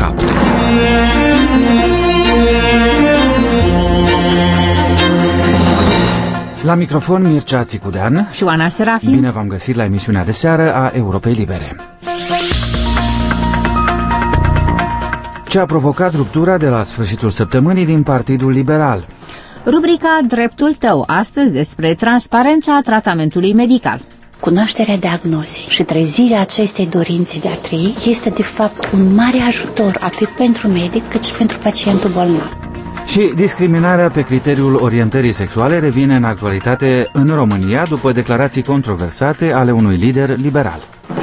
7. La microfon Mircea Țicudean și Oana Serafin. Bine v-am găsit la emisiunea de seară a Europei Libere. Ce a provocat ruptura de la sfârșitul săptămânii din Partidul Liberal? Rubrica Dreptul tău, astăzi despre transparența tratamentului medical. Cunoașterea diagnozei și trezirea acestei dorințe de a trăi este de fapt un mare ajutor atât pentru medic cât și pentru pacientul bolnav. Și discriminarea pe criteriul orientării sexuale revine în actualitate în România după declarații controversate ale unui lider liberal.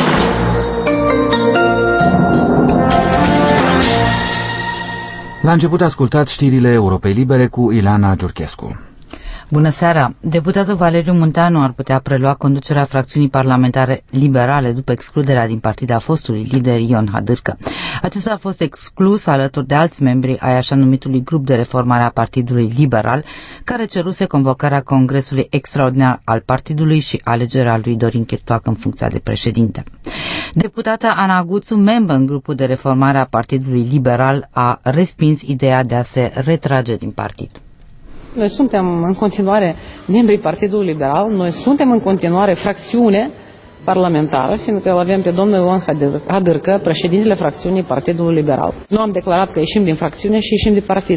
La început ascultați știrile Europei Libere cu Ileana Giurchescu. Bună seara! Deputatul Valeriu Munteanu ar putea prelua conducerea fracțiunii parlamentare liberale după excluderea din partid a fostului lider Ion Hadârcă. Acesta a fost exclus alături de alți membri ai așa numitului grup de reformare a Partidului Liberal, care ceruse convocarea Congresului Extraordinar al partidului și alegerea lui Dorin Chirtoacă în funcția de președinte. Deputata Ana Guțu, membru în grupul de reformare a Partidului Liberal, a respins ideea de a se retrage din partid. Noi suntem în continuare membrii Partidului Liberal, noi suntem în continuare fracțiune parlamentară, fiindcă îl avem pe domnul Ion Hadârcă, președintele fracțiunii Partidului Liberal. Nu am declarat că ieșim din fracțiune și ieșim din partid.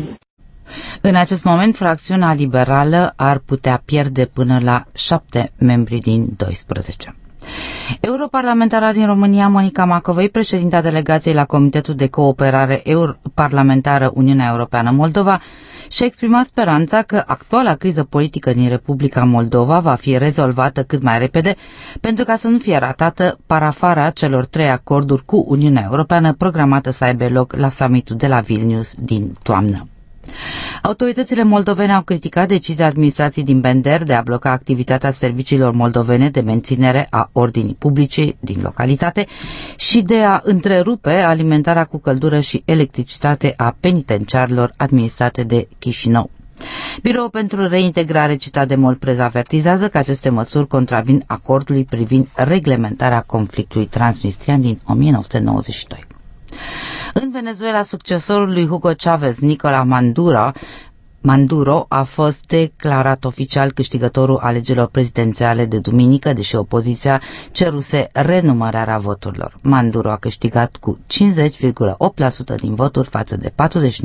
În acest moment, fracțiunea liberală ar putea pierde până la 7 membri din 12. Europarlamentara din România, Monica Macovei, președinta delegației la Comitetul de Cooperare Parlamentară Uniunea Europeană-Moldova, și-a exprimat speranța că actuala criză politică din Republica Moldova va fi rezolvată cât mai repede, pentru ca să nu fie ratată parafarea celor 3 acorduri cu Uniunea Europeană programată să aibă loc la summitul de la Vilnius din toamnă. Autoritățile moldovene au criticat decizia administrației din Bender de a bloca activitatea serviciilor moldovene de menținere a ordinii publice din localitate și de a întrerupe alimentarea cu căldură și electricitate a penitenciarilor administrate de Chișinău. Biroul pentru reintegrare citat de Molprez avertizează că aceste măsuri contravin acordului privind reglementarea conflictului transnistrian din 1992. În Venezuela, succesorul lui Hugo Chavez, Nicolás Maduro, a fost declarat oficial câștigătorul alegerilor prezidențiale de duminică, deși opoziția ceruse renumărarea voturilor. Maduro a câștigat cu 50,8% din voturi față de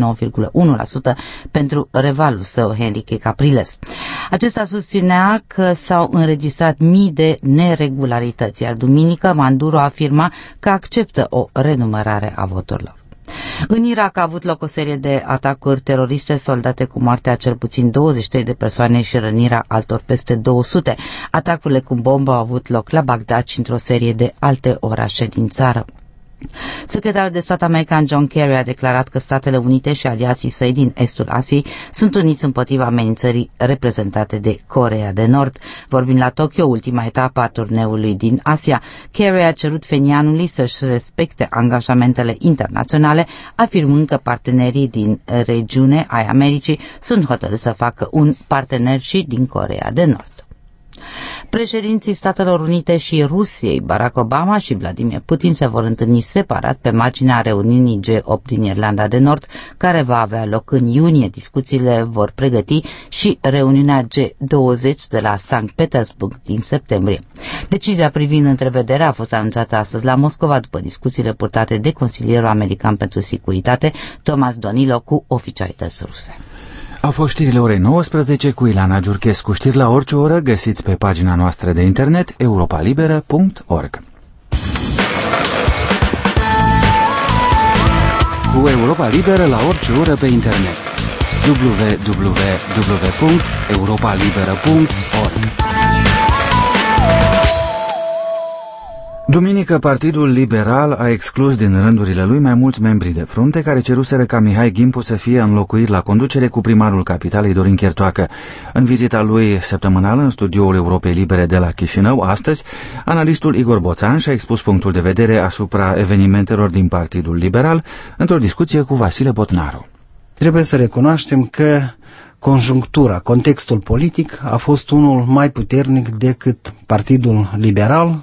49,1% pentru rivalul său, Henrique Capriles. Acesta susținea că s-au înregistrat mii de neregularități, iar duminică Maduro afirma că acceptă o renumărare a voturilor. În Irak a avut loc o serie de atacuri teroriste soldate cu moartea cel puțin 23 de persoane și rănirea altor peste 200. Atacurile cu bombă au avut loc la Bagdad și într-o serie de alte orașe din țară. Secretarul de stat american John Kerry a declarat că Statele Unite și aliații săi din estul Asiei sunt uniți împotriva amenințării reprezentate de Coreea de Nord. Vorbind la Tokyo, ultima etapă a turneului din Asia, Kerry a cerut Phenianului să-și respecte angajamentele internaționale, afirmând că partenerii din regiune ai Americii sunt hotărâți să facă un partener și din Coreea de Nord. Președinții Statelor Unite și Rusiei, Barack Obama și Vladimir Putin, se vor întâlni separat pe marginea reuniunii G8 din Irlanda de Nord, care va avea loc în iunie. Discuțiile vor pregăti și reuniunea G20 de la Sankt Petersburg din septembrie. Decizia privind întrevederea a fost anunțată astăzi la Moscova după discuțiile purtate de consilierul american pentru securitate, Thomas Donilo, cu oficialități ruse. Au fost știrile orei 19 cu Ileana Giurchescu. Știri la orice oră găsiți pe pagina noastră de internet europalibera.org. Cu Europa Liberă la orice oră pe internet www.europalibera.org. Duminică, Partidul Liberal a exclus din rândurile lui mai mulți membri de frunte care ceruseră ca Mihai Gimpu să fie înlocuit la conducere cu primarul capitalei Dorin Chirtoacă. În vizita lui săptămânală în studioul Europei Libere de la Chișinău, astăzi, analistul Igor Boțan și-a expus punctul de vedere asupra evenimentelor din Partidul Liberal într-o discuție cu Vasile Botnaru. Trebuie să recunoaștem că conjunctura, contextul politic a fost unul mai puternic decât Partidul Liberal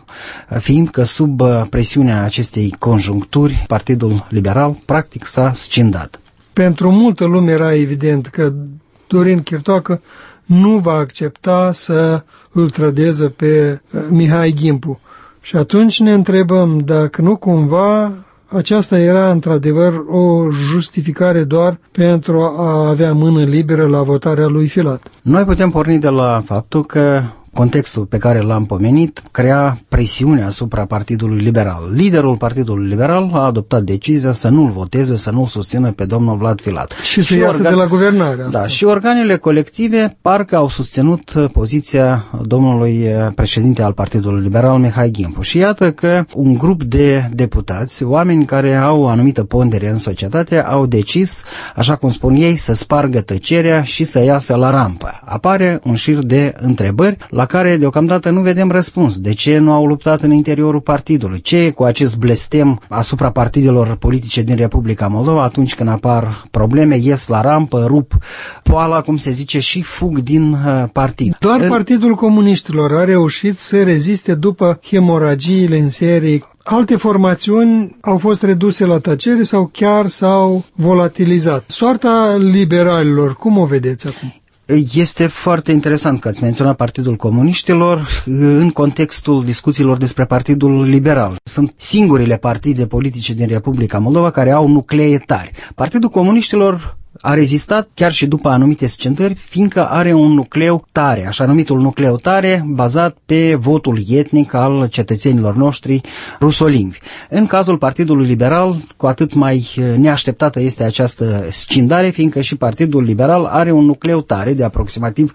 fiindcă sub presiunea acestei conjuncturi, Partidul Liberal practic s-a scindat. Pentru multă lume era evident că Dorin Chirtoacă nu va accepta să îl trădeze pe Mihai Gimpu. Și atunci ne întrebăm dacă nu cumva aceasta era într-adevăr o justificare doar pentru a avea mână liberă la votarea lui Filat. Noi putem porni de la faptul că contextul pe care l-am pomenit crea presiune asupra Partidului Liberal. Liderul Partidului Liberal a adoptat decizia să nu-l voteze, să nu-l susțină pe domnul Vlad Filat. Și să iasă de la guvernare. Asta. Da, și organele colective parcă au susținut poziția domnului președinte al Partidului Liberal, Mihai Gimpu. Și iată că un grup de deputați, oameni care au o anumită pondere în societate, au decis, așa cum spun ei, să spargă tăcerea și să iasă la rampă. Apare un șir de întrebări la care deocamdată nu vedem răspuns. De ce nu au luptat în interiorul partidului? Ce e cu acest blestem asupra partidelor politice din Republica Moldova atunci când apar probleme, ies la rampă, rup poala, cum se zice, și fug din partid? Doar Partidul Comuniștilor a reușit să reziste după hemoragiile în serie. Alte formațiuni au fost reduse la tăcere sau chiar s-au volatilizat. Soarta liberalilor, cum o vedeți acum? Este foarte interesant că ați menționat Partidul Comuniștilor în contextul discuțiilor despre Partidul Liberal. Sunt singurile partide politice din Republica Moldova care au nuclee tari. Partidul Comuniștilor a rezistat chiar și după anumite scindări, fiindcă are un nucleu tare, așa numitul nucleu tare, bazat pe votul etnic al cetățenilor noștri rusolimbi. În cazul Partidului Liberal, cu atât mai neașteptată este această scindare, fiindcă și Partidul Liberal are un nucleu tare de aproximativ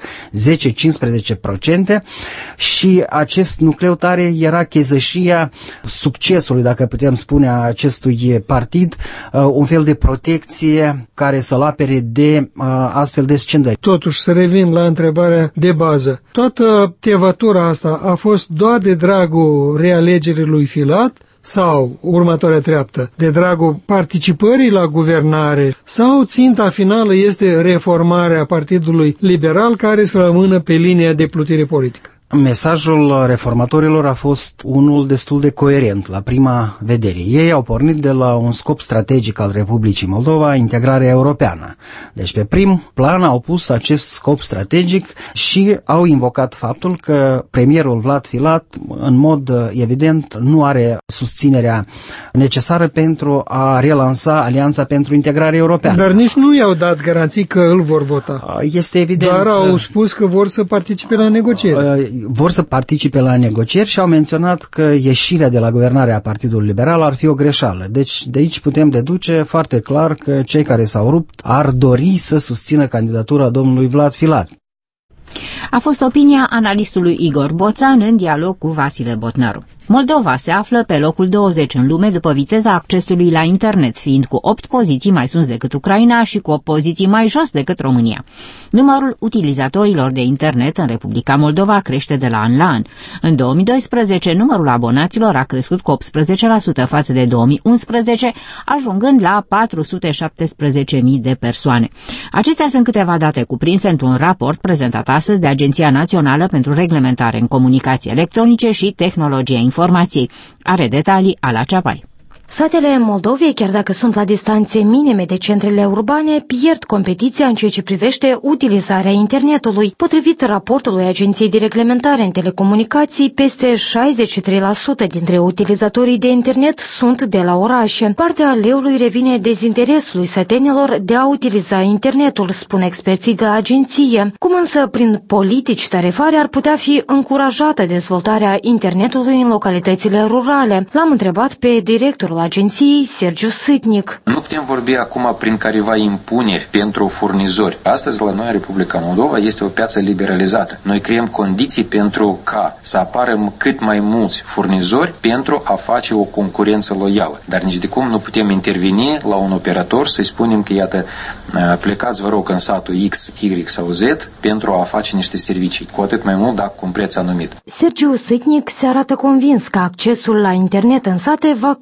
10-15% și acest nucleu tare era chezășia succesului, dacă putem spune, a acestui partid, un fel de protecție care să-l apere de astfel de scindări. Totuși, să revin la întrebarea de bază. Toată tevatura asta a fost doar de dragul realegerii lui Filat sau, următoarea treaptă, de dragul participării la guvernare sau ținta finală este reformarea Partidului Liberal care să rămână pe linia de plutire politică? Mesajul reformatorilor a fost unul destul de coerent la prima vedere. Ei au pornit de la un scop strategic al Republicii Moldova, integrarea europeană. Deci pe prim plan au pus acest scop strategic și au invocat faptul că premierul Vlad Filat, în mod evident, nu are susținerea necesară pentru a relansa Alianța pentru Integrare Europeană. Dar nici nu i-au dat garanții că îl vor vota. Este evident. Doar au spus că vor să participe la negocieri. Vor să participe la negocieri și au menționat că ieșirea de la guvernarea Partidului Liberal ar fi o greșeală. Deci de aici putem deduce foarte clar că cei care s-au rupt ar dori să susțină candidatura domnului Vlad Filat. A fost opinia analistului Igor Boțan în dialog cu Vasile Botnaru. Moldova se află pe locul 20 în lume după viteza accesului la internet, fiind cu 8 poziții mai sus decât Ucraina și cu 8 poziții mai jos decât România. Numărul utilizatorilor de internet în Republica Moldova crește de la an la an. În 2012, numărul abonaților a crescut cu 18% față de 2011, ajungând la 417.000 de persoane. Acestea sunt câteva date cuprinse într-un raport prezentat astăzi de Agenția Națională pentru Reglementare în Comunicații Electronice și Tehnologia Informației. Are detalii Ala Ceapai. Satele Moldovei, chiar dacă sunt la distanțe minime de centrele urbane, pierd competiția în ceea ce privește utilizarea internetului. Potrivit raportului Agenției de Reglementare în Telecomunicații, peste 63% dintre utilizatorii de internet sunt de la orașe. Partea leului revine dezinteresului sătenilor de a utiliza internetul, spun experții de la agenție. Cum însă, prin politici tarifare, ar putea fi încurajată dezvoltarea internetului în localitățile rurale? L-am întrebat pe directorul agenției, Sergiu Sitnic. Nu putem vorbi acum prin careva impuneri pentru furnizori. Astăzi, la noi, în Republica Moldova, este o piață liberalizată. Noi creăm condiții pentru ca să apară cât mai mulți furnizori pentru a face o concurență loială. Dar nici de cum nu putem interveni la un operator să-i spunem că, iată, plecați, vă rog, în satul X, Y sau Z pentru a face niște servicii. Cu atât mai mult, dacă cu un preț anumit. Sergiu Sitnic se arată convins că accesul la internet în sate va crește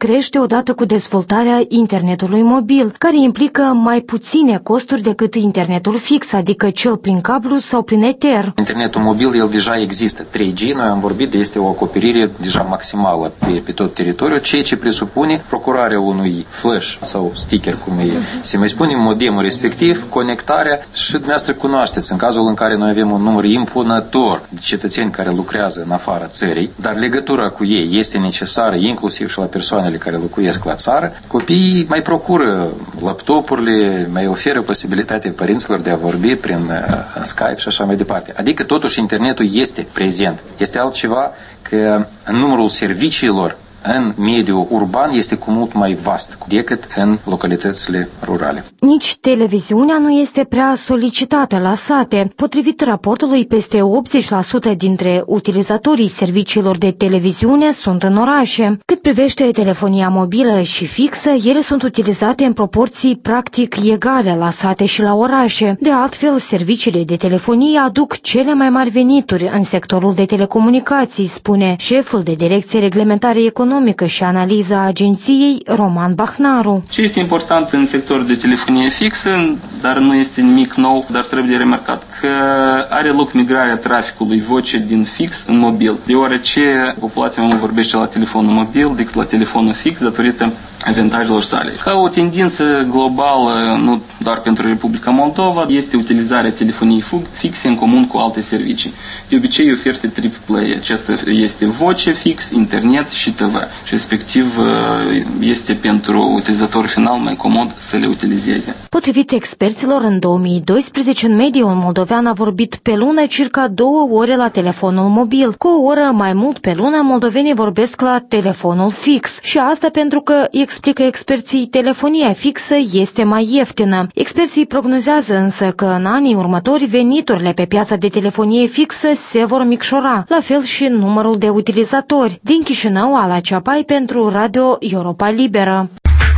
odată cu dezvoltarea internetului mobil, care implică mai puține costuri decât internetul fix, adică cel prin cablu sau prin Ether. Internetul mobil, el deja există. 3G, noi am vorbit, este o acoperire deja maximală pe tot teritoriul, ceea ce presupune procurarea unui flash sau sticker, cum se mai spune, modemul respectiv, conectarea și dumneavoastră cunoașteți, în cazul în care noi avem un număr impunător de cetățeni care lucrează în afara țării, dar legătura cu ei este necesară inclusiv și la persoanele care locuiesc la țară, copiii mai procură laptopurile, mai oferă posibilitatea părinților de a vorbi prin Skype și așa mai departe. Adică totuși internetul este prezent. Este altceva că numărul serviciilor în mediul urban este cu mult mai vast decât în localitățile rurale. Nici televiziunea nu este prea solicitată la sate. Potrivit raportului, peste 80% dintre utilizatorii serviciilor de televiziune sunt în orașe. Cât privește telefonia mobilă și fixă, ele sunt utilizate în proporții practic egale la sate și la orașe. De altfel, serviciile de telefonie aduc cele mai mari venituri în sectorul de telecomunicații, spune șeful de Direcție Reglementare Economică și Analiza Agenției, Roman Bahnaru. Ce este important în sectorul de telefonie fixă, dar nu este nimic nou, dar trebuie remarcat că are loc migrarea traficului voce din fix în mobil, deoarece populația mai mult vorbește la telefonul mobil decât la telefonul fix datorită avantajelor sale. Ca o tendință globală, nu doar pentru Republica Moldova, este utilizarea telefoniei fixe în comun cu alte servicii. De obicei, oferte triple-play. Acesta este voce fix, internet și TV. Și respectiv este pentru utilizatorul final mai comod să le utilizeze. Potrivit experților, în 2012, în mediul moldovean a vorbit pe lună circa 2 ore la telefonul mobil. Cu o oră mai mult pe lună, moldovenii vorbesc la telefonul fix. Și asta pentru că, explică experții, telefonia fixă este mai ieftină. Experții prognozează însă că în anii următori veniturile pe piața de telefonie fixă se vor micșora, la fel și numărul de utilizatori. Din Chișinău, Ala Ceapai pentru Radio Europa Liberă.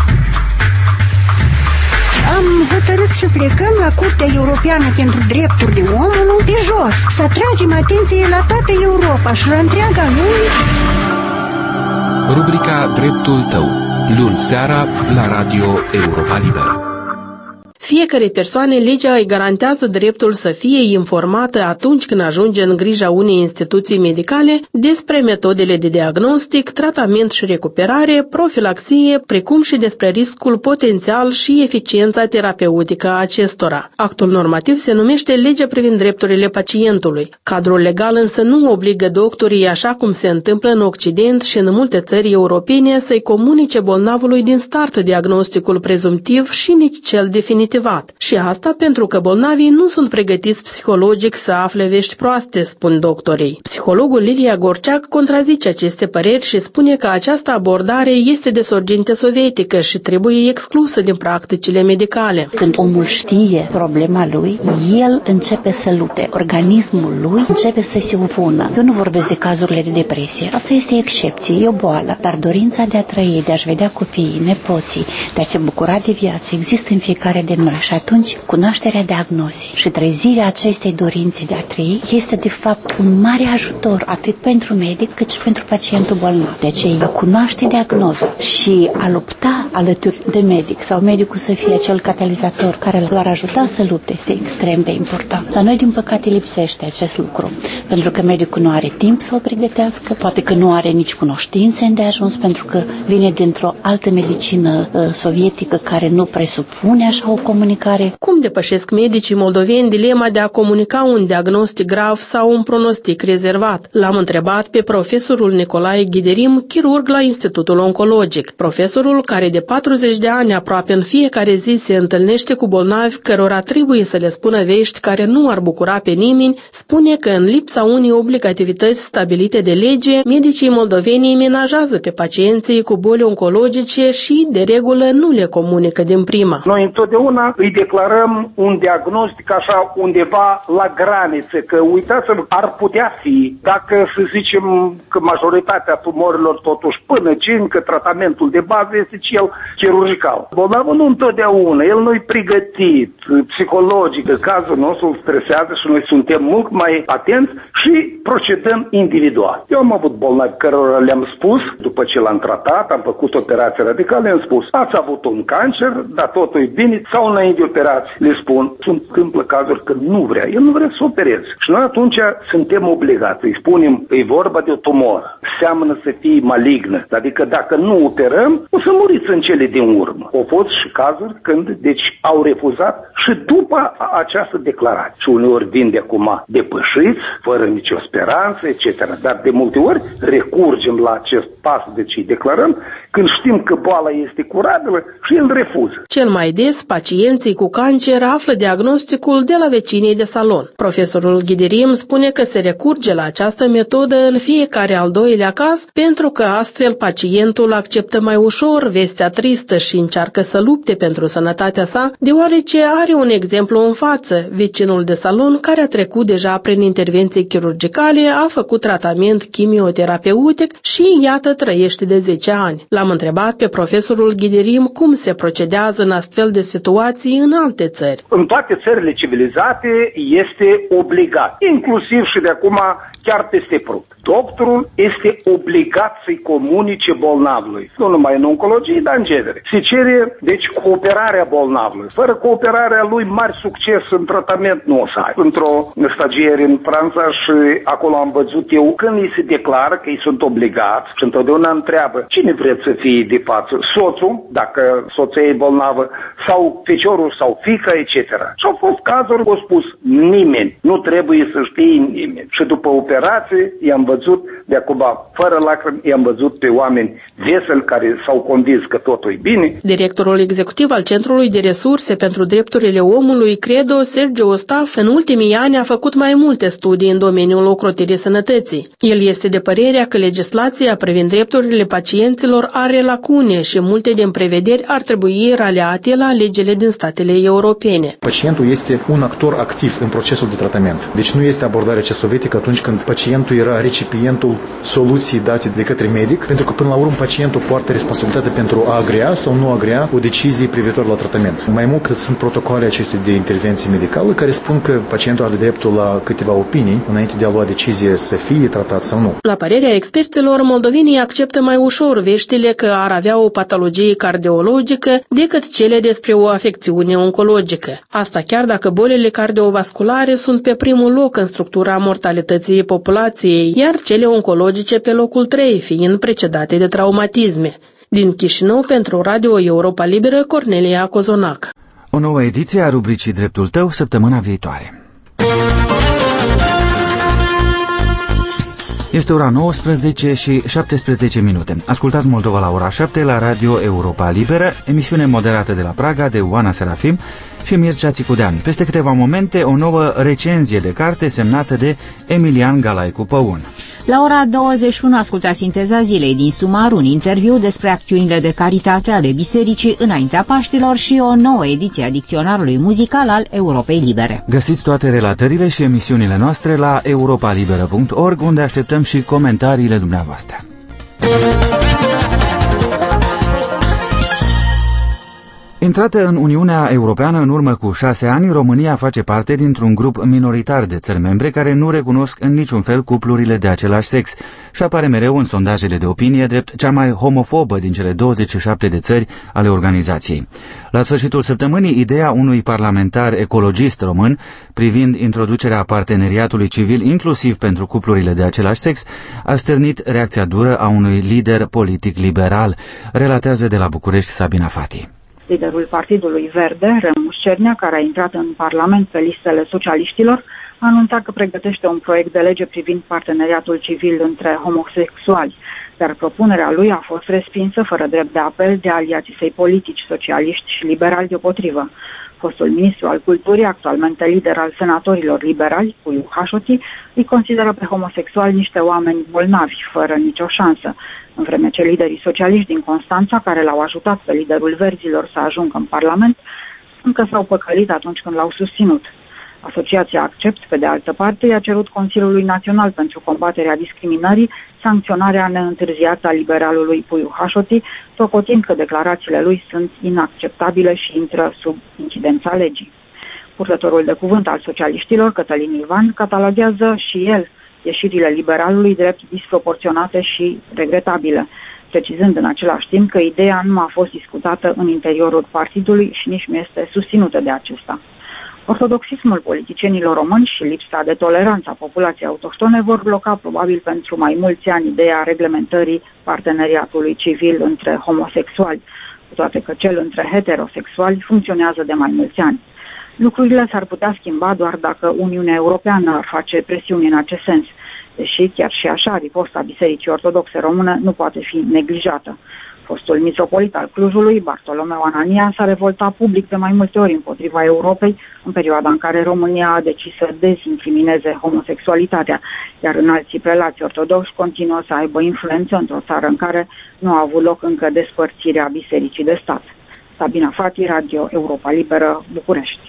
Am hotărât să plecăm la Curtea Europeană pentru Drepturile Omului pe jos, să atragem atenție la toată Europa și la întreaga lume. Rubrica Dreptul tău, luni seara la Radio Europa Liberă. Fiecare persoană, legea îi garantează dreptul să fie informată atunci când ajunge în grija unei instituții medicale despre metodele de diagnostic, tratament și recuperare, profilaxie, precum și despre riscul potențial și eficiența terapeutică a acestora. Actul normativ se numește Legea privind drepturile pacientului. Cadrul legal însă nu obligă doctorii, așa cum se întâmplă în Occident și în multe țări europene, să-i comunice bolnavului din start diagnosticul prezumtiv și nici cel definitiv. Și asta pentru că bolnavii nu sunt pregătiți psihologic să afle vești proaste, spun doctorii. Psihologul Lilia Gorceac contrazice aceste păreri și spune că această abordare este de sorginte sovietică și trebuie exclusă din practicile medicale. Când omul știe problema lui, el începe să lupte. Organismul lui începe să se opună. Eu nu vorbesc de cazurile de depresie. Asta este excepție, e o boală. Dar dorința de a trăi, de a-și vedea copiii, nepoții, de a se bucura de viață, există în fiecare de noi. Și atunci, cunoașterea diagnozei și trezirea acestei dorințe de a trăi este, de fapt, un mare ajutor atât pentru medic cât și pentru pacientul bolnav. De aceea, a cunoaște diagnoza și a lupta alături de medic sau medicul să fie acel catalizator care l-ar ajuta să lupte este extrem de important. La noi, din păcate, lipsește acest lucru, pentru că medicul nu are timp să o pregătească, poate că nu are nici cunoștințe îndeajuns, pentru că vine dintr-o altă medicină sovietică care nu presupune așa o comunicare. Cum depășesc medicii moldoveni dilema de a comunica un diagnostic grav sau un pronostic rezervat? L-am întrebat pe profesorul Nicolae Ghiderim, chirurg la Institutul Oncologic. Profesorul, care de 40 de ani aproape în fiecare zi se întâlnește cu bolnavi cărora trebuie să le spună vești care nu ar bucura pe nimeni, spune că în lipsa unei obligativități stabilite de lege, medicii moldoveni menajează pe pacienții cu boli oncologice și, de regulă, nu le comunică din prima. Noi întotdeauna întotdeauna îi declarăm un diagnostic așa undeva la graniță, că uitați-vă, ar putea fi, dacă să zicem că majoritatea tumorilor totuși până că tratamentul de bază este cel chirurgical. Bolnavul nu întotdeauna, el nu-i pregătit psihologic, că cazul nostru îl stresează și noi suntem mult mai atenți și procedăm individual. Eu am avut bolnavi cărora le-am spus, după ce l-am tratat, am făcut operație radicală, le-am spus, ați avut un cancer, dar totul e bine, sau înainte de operație, le spun, se întâmplă cazuri că nu vrea, el nu vrea să opereze. Și noi atunci suntem obligați, îi spunem, e vorba de o tumoră, seamănă să fie malignă, adică dacă nu operăm, o să muriți în cele din urmă. Au fost și cazuri când, deci, au refuzat și după această declarație. Și uneori vin de acum depășiți, fără nicio speranță, etc. Dar de multe ori recurgem la acest pas, deci îi declarăm, când știm că boala este curabilă și el refuză. Cel mai des, pacienții cu cancer află diagnosticul de la vecinii de salon. Profesorul Ghiderim spune că se recurge la această metodă în fiecare al doilea caz, pentru că astfel pacientul acceptă mai ușor vestea tristă și încearcă să lupte pentru sănătatea sa, deoarece are un exemplu în față, vecinul de salon care a trecut deja prin intervenții chirurgicale, a făcut tratament chimioterapeutic și iată trăiește de 10 ani. L-am întrebat pe profesorul Ghiderim cum se procedează în astfel de situații în alte țări. În toate țările civilizate este obligat, inclusiv și de acum chiar peste prut. Doctorul este obligat să-i comunice bolnavului, nu numai în oncologie, dar în genere. Se cere, deci, cooperarea bolnavului. Fără cooperarea lui, mari succes în tratament nu o să ai. Într-o stagiere în Franța și acolo am văzut eu, când îi se declară că ei sunt obligați și întotdeauna întreabă cine vreți să fie de față, soțul, dacă soția e bolnavă, sau feciorul sau fiica, etc. Și au fost cazuri, au spus nimeni, nu trebuie să știe nimeni. Și după operație i-am văzut, de acum, fără lacrimi, i-am văzut pe oameni veseli care s-au convins că totul e bine. Directorul executiv al Centrului de Resurse pentru Drepturile Omului, Credo, Sergiu Ostaf, în ultimii ani a făcut mai multe studii în domeniul ocrotirii sănătății. El este de părerea că legislația privind drepturile pacienților are lacune și multe din prevederi ar trebui raleate la legile din statele europene. Pacientul este un actor activ în procesul de tratament. Deci nu este abordarea cea sovietică atunci când pacientul era recipientul soluției date de către medic, pentru că până la urmă pacientul poartă responsabilitatea pentru a agrea sau nu agrea o decizie privitor la tratament. Mai mult cât sunt protocoale acestea de intervenție medicală care spun că pacientul are dreptul la câteva opinii înainte de a lua decizie să fie tratat sau nu. La părerea experților, moldovenii acceptă mai ușor veștile că ar avea o patologie cardiologică decât cele despre o afecțiune oncologică. Asta chiar dacă bolile cardiovasculare sunt pe primul loc în structura mortalității populației, iar cele oncologice pe locul 3, fiind precedate de traumatisme. Din Chișinău, pentru Radio Europa Liberă, Cornelia Cozonac. O nouă ediție a rubricii Dreptul Tău săptămâna viitoare. Este ora 19 și 17 minute. Ascultați Moldova la ora 7 la Radio Europa Liberă, emisiune moderată de la Praga de Oana Serafim și Mircea Țicudean. Peste câteva momente, o nouă recenzie de carte semnată de Emilian Galaicu Păun. La ora 21 ascultați Sinteza zilei din Sumar, un interviu despre acțiunile de caritate ale bisericii înaintea Paștilor și o nouă ediție a dicționarului muzical al Europei Libere. Găsiți toate relatările și emisiunile noastre la europalibera.org, unde așteptăm și comentariile dumneavoastră. Intrată în Uniunea Europeană în urmă cu 6 ani, România face parte dintr-un grup minoritar de țări membre care nu recunosc în niciun fel cuplurile de același sex și apare mereu în sondajele de opinie drept cea mai homofobă din cele 27 de țări ale organizației. La sfârșitul săptămânii, ideea unui parlamentar ecologist român privind introducerea parteneriatului civil inclusiv pentru cuplurile de același sex a stârnit reacția dură a unui lider politic liberal, relatează de la București Sabina Fati. Liderul Partidului Verde, Remus Cernea, care a intrat în Parlament pe listele socialiștilor, a anunțat că pregătește un proiect de lege privind parteneriatul civil între homosexuali, dar propunerea lui a fost respinsă fără drept de apel de aliații săi politici, socialiști și liberali deopotrivă. Fostul ministru al culturii, actualmente lider al senatorilor liberali, Puiu Hașoti, îi consideră pe homosexuali niște oameni bolnavi, fără nicio șansă, în vreme ce liderii socialiști din Constanța, care l-au ajutat pe liderul verzilor să ajungă în Parlament, încă s-au păcălit atunci când l-au susținut. Asociația Accept, pe de altă parte, i-a cerut Consiliului Național pentru Combaterea Discriminării sancționarea neîntârziată a liberalului Puiu Hașoti, socotind că declarațiile lui sunt inacceptabile și intră sub incidența legii. Purtătorul de cuvânt al socialiștilor, Cătălin Ivan, cataloguează și el ieșirile liberalului drept disproporționate și regretabile, precizând în același timp că ideea nu a fost discutată în interiorul partidului și nici nu este susținută de acesta. Ortodoxismul politicienilor români și lipsa de toleranță a populației autohtone vor bloca probabil pentru mai mulți ani ideea reglementării parteneriatului civil între homosexuali, cu toate că cel între heterosexuali funcționează de mai mulți ani. Lucrurile s-ar putea schimba doar dacă Uniunea Europeană ar face presiuni în acest sens, deși chiar și așa riposta Bisericii Ortodoxe Române nu poate fi neglijată. Fostul mitropolit al Clujului, Bartolomeu Anania, s-a revoltat public de mai multe ori împotriva Europei în perioada în care România a decis să dezincrimineze homosexualitatea, iar înalții prelați ortodoxi continuă să aibă influență într-o țară în care nu a avut loc încă despărțirea bisericii de stat. Sabina Fati, Radio Europa Liberă, București.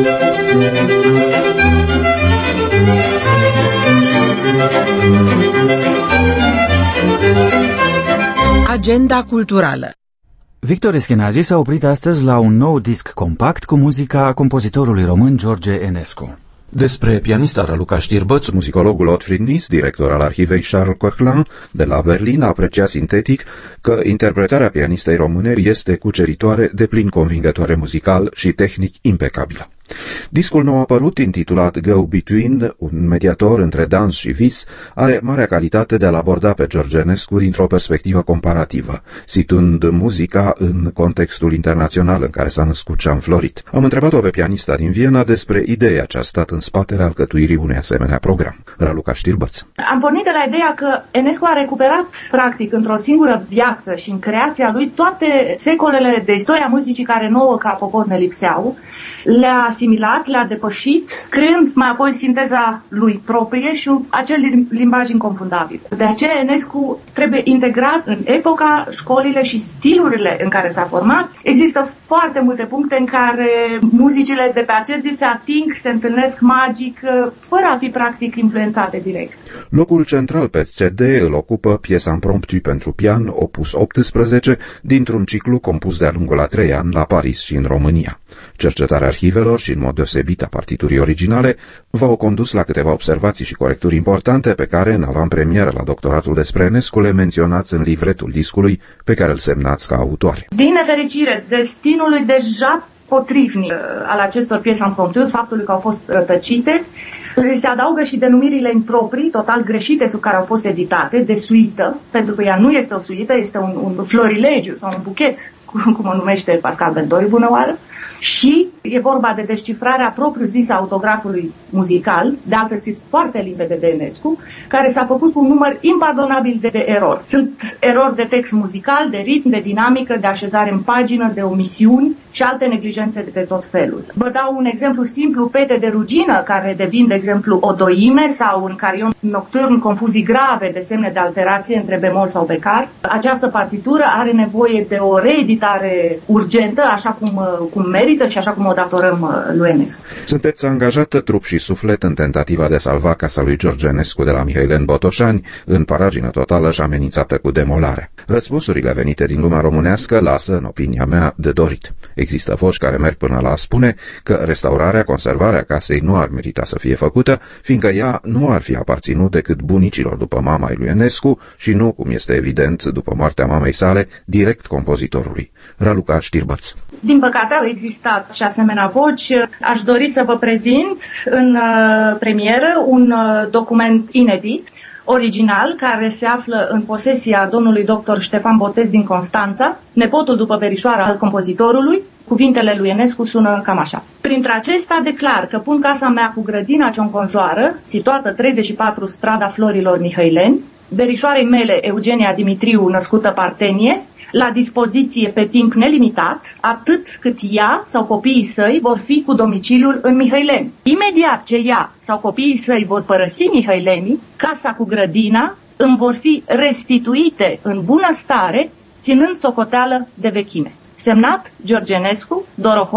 Agenda culturală. Victor Eschenazi s-a oprit astăzi la un nou disc compact cu muzica compozitorului român George Enescu. Despre pianista Raluca Știrbăț, muzicologul Otfried Nis, director al arhivei Charles Coechlin de la Berlin, aprecia sintetic că interpretarea pianistei române este cuceritoare, deplin convingătoare muzical și tehnic impecabilă. Discul nou apărut, intitulat Go Between, un mediator între dans și vis, are marea calitate de a-l aborda pe George Enescu dintr-o perspectivă comparativă, situând muzica în contextul internațional în care s-a născut și a înflorit. Am întrebat-o pe pianista din Viena despre ideea ce a stat în spatele alcătuirii unui asemenea program. Raluca Știrbăț. Am pornit de la ideea că Enescu a recuperat, practic, într-o singură viață și în creația lui toate secolele de istoria muzicii care nouă ca popor ne lipseau, le-a asimilat, le-a depășit, creând mai apoi sinteza lui proprie și acel limbaj inconfundabil. De aceea Enescu trebuie integrat în epoca, școlile și stilurile în care s-a format. Există foarte multe puncte în care muzicile de pe acest disc se ating, se întâlnesc magic, fără a fi practic influențate direct. Locul central pe CD îl ocupă piesa impromptu pentru pian, opus 18, dintr-un ciclu compus de-a lungul a 3 ani la Paris și în România. Cercetarea arhivelor și, în mod deosebit, a partiturii originale v-au condus la câteva observații și corecturi importante pe care, în avantpremieră la doctoratul despre Enescu, le menționați în livretul discului pe care îl semnați ca autoare. Din nefericire, destinului deja potrivnic al acestor piese impromptu, faptului că au fost rătăcite, se adaugă și denumirile improprii, total greșite, sub care au fost editate, de suită, pentru că ea nu este o suită, este un florilegiu sau un buchet, cum o numește Pascal Bentoriu, bună oară. Și e vorba de descifrarea propriu-zisă a autografului muzical, de altfel scris foarte limpede de Enescu, care s-a făcut cu un număr impardonabil de erori. Sunt erori de text muzical, de ritm, de dinamică, de așezare în pagină, de omisiuni și alte neglijențe de tot felul. Vă dau un exemplu simplu, pete de rugină, care devin, de exemplu, o doime, sau în carion nocturn confuzii grave de semne de alterație între bemol sau becar. Această partitură are nevoie de o reeditare urgentă, așa cum merită și așa cum o datorăm lui Enescu. Sunteți angajată trup și suflet în tentativa de salva casa lui George Enescu de la Mihaileni Botoșani, în paragină totală și amenințată cu demolarea. Răspunsurile venite din lumea românească lasă, în opinia mea, de dorit. Există voci care merg până la a spune că restaurarea, conservarea casei nu ar merita să fie făcută, fiindcă ea nu ar fi aparținut decât bunicilor după mama lui Enescu și nu, cum este evident, după moartea mamei sale, direct compozitorului. Raluca Știrbăț. Din păcate au existat și asemenea voci. Aș dori să vă prezint în premieră un document inedit, original, care se află în posesia domnului dr. Ștefan Botez din Constanța, nepotul după verișoara al compozitorului. Cuvintele lui Enescu sună cam așa. Printre acestea declar că pun casa mea cu grădina ce-o înconjoară, situată 34 strada Florilor Mihaileni, verișoarei mele Eugenia Dimitriu, născută Partenie, la dispoziție pe timp nelimitat, atât cât ea sau copiii săi vor fi cu domiciliul în Mihaileni. Imediat ce ea sau copiii săi vor părăsi Mihailenii, casa cu grădina îmi vor fi restituite în bună stare, ținând socoteală de vechime. Semnat George Enescu, Dorohoi,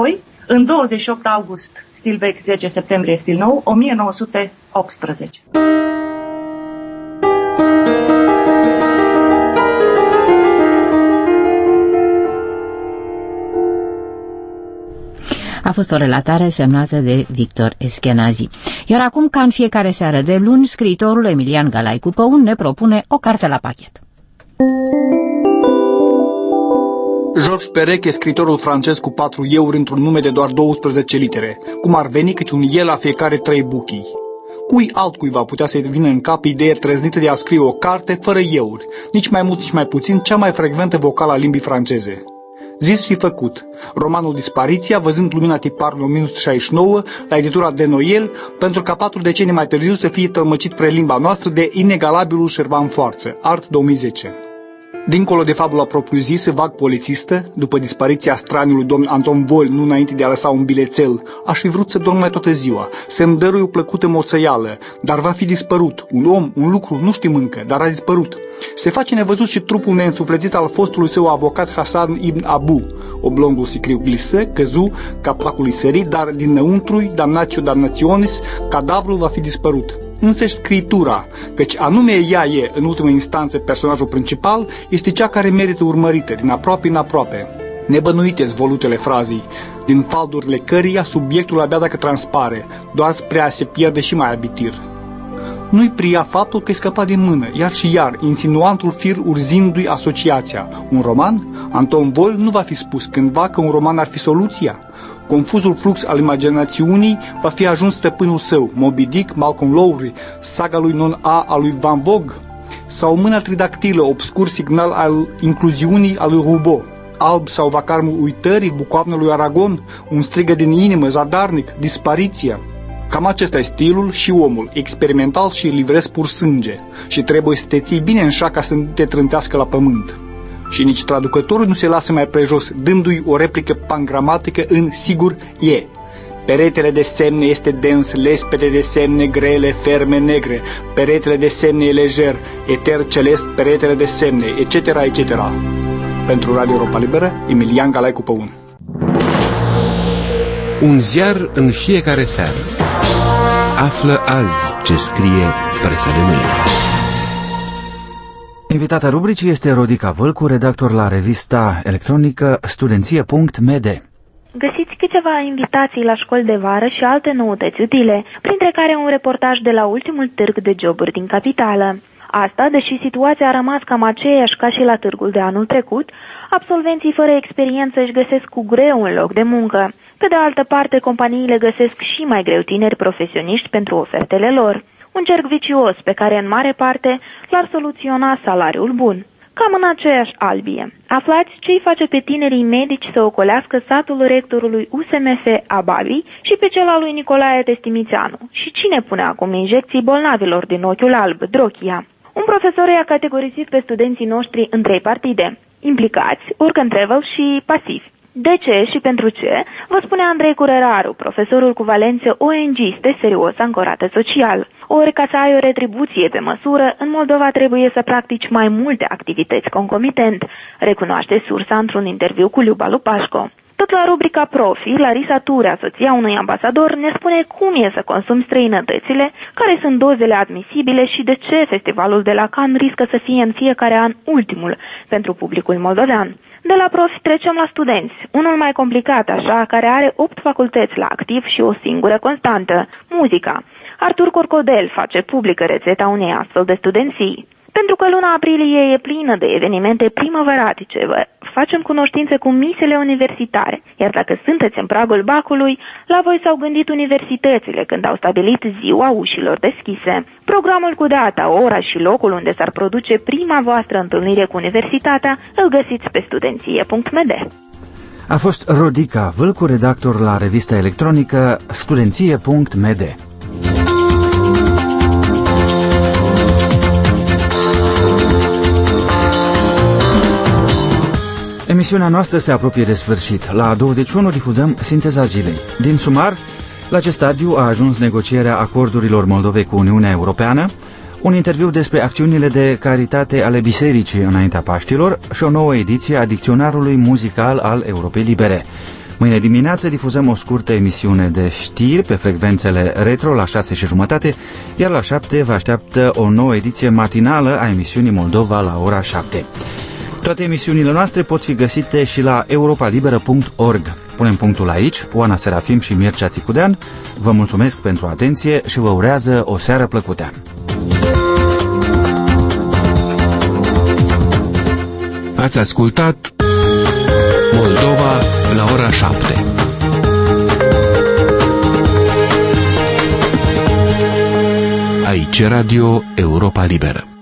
în 28 august, stil vechi, 10 septembrie, stil nou, 1918. A fost o relatare semnată de Victor Eschenazi. Iar acum, ca în fiecare seară de luni, scriitorul Emilian Galaicu Păun ne propune o carte la pachet. Georges Perec e scriitorul francez cu 4 euri într-un nume de doar 12 litere, cum ar veni câte un el la fiecare 3 buchii. Cui altcuiva putea să-i vină în cap ideea trăznită de a scrie o carte fără euri, nici mai mult, nici mai puțin, cea mai frecventă vocală a limbii franceze. Zis și făcut. Romanul Dispariția, văzând lumina tiparului 1969 la editura de Noël, pentru ca 4 decenii mai târziu să fie tălmăcit pre limba noastră de inegalabilul Șerban Foarță, Art 2010. Dincolo de fabula propriu-zisă, vag polițistă, după dispariția straniului domn Anton Vol, nu înainte de a lăsa un bilețel, aș fi vrut să dorm mai toată ziua, să-mi dărui o plăcută moțăială, dar va fi dispărut. Un om, un lucru, nu știm încă, dar a dispărut. Se face nevăzut și trupul neînsuflețit al fostului său avocat Hassan Ibn Abu. Oblongul sicriu glisă, căzu, caplacului sărit, dar dinăuntrui, damnatio damnationis, cadavrul va fi dispărut. Însăși scriitura, căci anume ea e, în ultimă instanță, personajul principal, este cea care merită urmărită, din aproape în aproape. Nebănuite-s volutele frazei, din faldurile căreia subiectul abia dacă transpare, doar spre a se pierde și mai abitir. Nu-i pria faptul că-i scăpa din mână, iar și iar, insinuantul fir urzindu-i asociația. Un roman? Anton Vol nu va fi spus cândva că un roman ar fi soluția? Confuzul flux al imaginațiunii va fi ajuns stăpânul său, Moby Dick, Malcolm Lowry, saga lui non-A a lui Van Gogh, sau mâna tridactilă, obscur signal al incluziunii al lui Roubaud, alb sau vacarmul uitării, bucoavnă lui Aragon, un strigă din inimă, zadarnic, dispariția. Cam acesta e stilul și omul, experimental și livresc pur sânge, și trebuie să te ții bine în șa ca să nu te trântească la pământ. Și nici traducătorul nu se lasă mai prejos, dându-i o replică pangramatică în sigur e. Peretele de semne este dens, lespede de semne grele, ferme, negre. Peretele de semne e lejer, eter celest, peretele de semne, etc., etc. Pentru Radio Europa Liberă, Emilian Galaicu Păun. Un ziar în fiecare seară. Află azi ce scrie presa de mâine. Invitata rubricii este Rodica Vâlcu, redactor la revista electronică studenție.md. Găsiți câteva invitații la școli de vară și alte noutăți utile, printre care un reportaj de la ultimul târg de joburi din capitală. Asta, deși situația a rămas cam aceeași ca și la târgul de anul trecut, absolvenții fără experiență își găsesc cu greu un loc de muncă. Pe de altă parte, companiile găsesc și mai greu tineri profesioniști pentru ofertele lor. Un cerc vicios pe care, în mare parte, l-ar soluționa salariul bun. Cam în aceeași albie. Aflați ce-i face pe tinerii medici să ocolească satul rectorului USMF Ababi și pe cel al lui Nicolae Testimițeanu. Și cine pune acum injecții bolnavilor din ochiul alb, Drochia. Un profesor i-a categorizat pe studenții noștri în 3 partide: implicați, work and travel și pasivi. De ce și pentru ce, vă spune Andrei Curăraru, profesorul cu valențe ONG-iste serios ancorate social. Ori ca să ai o retribuție pe măsură, în Moldova trebuie să practici mai multe activități concomitent, recunoaște sursa într-un interviu cu Liuba Lupașco. Tot la rubrica Profi, Larisa Turea, soția unui ambasador, ne spune cum e să consumi străinătățile, care sunt dozele admisibile și de ce festivalul de la Cannes riscă să fie în fiecare an ultimul pentru publicul moldovean. De la profi trecem la studenți, unul mai complicat așa, care are 8 facultăți la activ și o singură constantă, muzica. Artur Corcodel face publică rețeta unei astfel de studenții. Pentru că luna aprilie e plină de evenimente primăvăratice, facem cunoștințe cu misele universitare, iar dacă sunteți în pragul bacului, la voi s-au gândit universitățile când au stabilit ziua ușilor deschise. Programul cu data, ora și locul unde s-ar produce prima voastră întâlnire cu universitatea îl găsiți pe studenție.md. A fost Rodica Vâlcu, redactor la revista electronică studenție.md. Emisiunea noastră se apropie de sfârșit. La 21 difuzăm Sinteza zilei. Din sumar, la ce stadiu a ajuns negocierea acordurilor Moldovei cu Uniunea Europeană, un interviu despre acțiunile de caritate ale bisericii înaintea Paștilor și o nouă ediție a dicționarului muzical al Europei Libere. Mâine dimineață difuzăm o scurtă emisiune de știri pe frecvențele retro la 6:30, iar la 7 vă așteaptă o nouă ediție matinală a emisiunii Moldova la ora 7. Toate emisiunile noastre pot fi găsite și la europalibera.org. Punem punctul aici. Oana Serafim și Mircea Țicudean vă mulțumesc pentru atenție și vă urează o seară plăcută. Ați ascultat Moldova la ora 7. Aici Radio Europa Liberă.